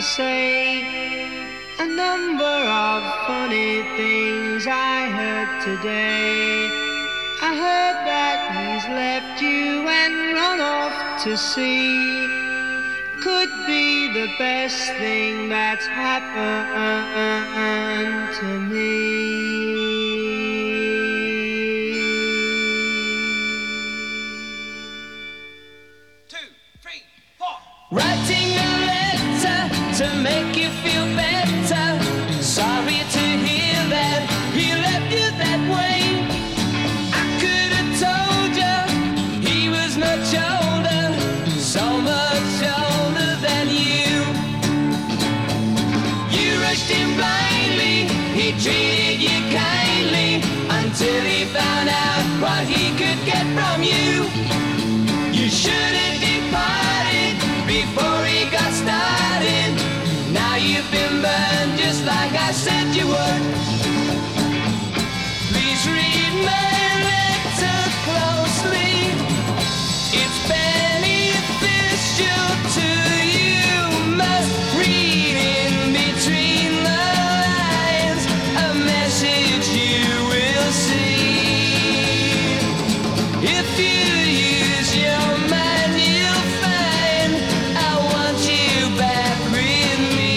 to say a number of funny things I heard today. I heard that he's left you and run off to sea. Could be the best thing that's happened to me. Writing a letter to make you feel better. Sorry to hear that he left you that way. I could have told you he was much older, so much older than you. You rushed him blindly, he treated you kindly, until he found out what he could get from you. You should have departed before he got started. Now you've been burned just like I said you would. Please read my letter closely. It's beneficial to you. Must read in between the lines a message you will see. If you use your mind, you'll find I want you back with me.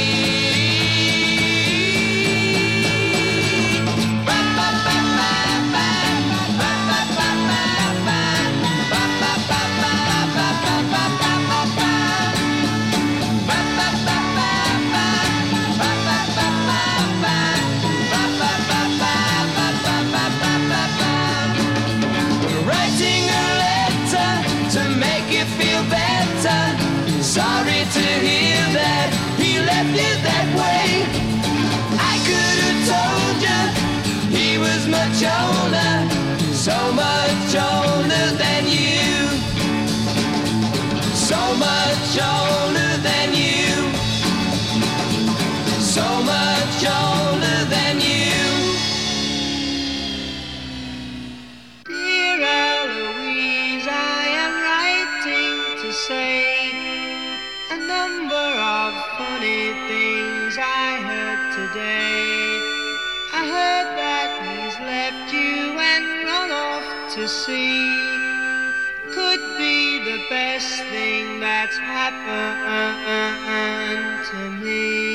Ba ba ba ba ba, ba ba ba ba ba, ba ba ba ba ba ba ba ba ba, ba ba ba ba ba, ba ba ba ba ba, ba ba ba ba ba ba. Writing a letter to make you feel better. Sorry to hear that he left you that way. I could have told you he was much older, so much older than you. So much older than you. So much older than you. Dear Eloise, I am writing to say a number of funny things I heard today. I heard that he's left you and run off to sea. Could be the best thing that's happened to me.